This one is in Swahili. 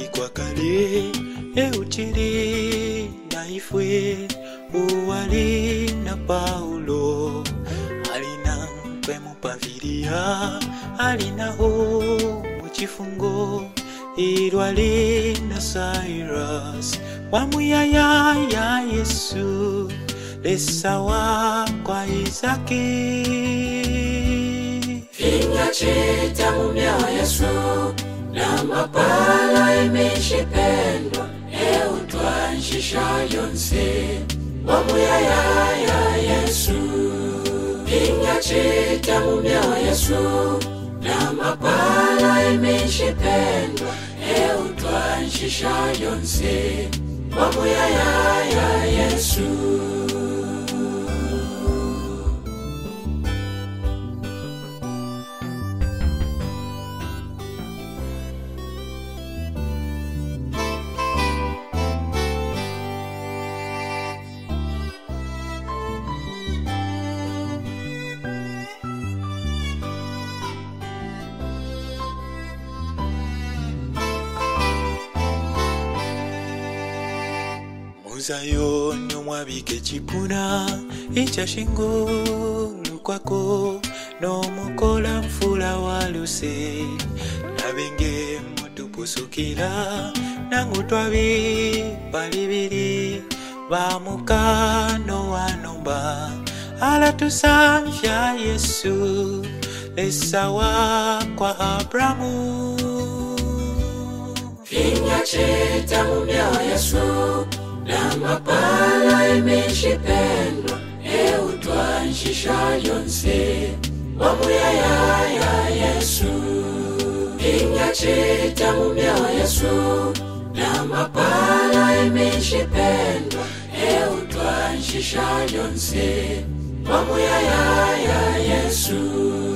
kwa kale eutili na ifwe uwali na Paulo alina mpemu pavilia alina ho muchifungo irwali na Cyrus wamuyaya ya Yesu lesawa kwa Isaki Finya chita mumya Yesu na mapala imeshipendwa eutwanshisha yonse wamuyaya ya Yesu Finya chita mumya Yesu na mapala imeshipendwa eutwanshisha yonse wamuyaya ya Yesu Muzayo nyomwabike chipuna ichashingo lukwako no mukola mfula waluse nabenge mutupusukila nangutwabi palibili bamukano wanomba ala tusamfya Yesu lesawa kwa Abrahamu Finya cheta mumya Yesu na mapala imeshipendwa eutwanshisha yonse wamuyaya ya Yesu Finya cheta mumya Yesu na mapala imeshipendwa eutwanshisha yonse wamuyaya ya Yesu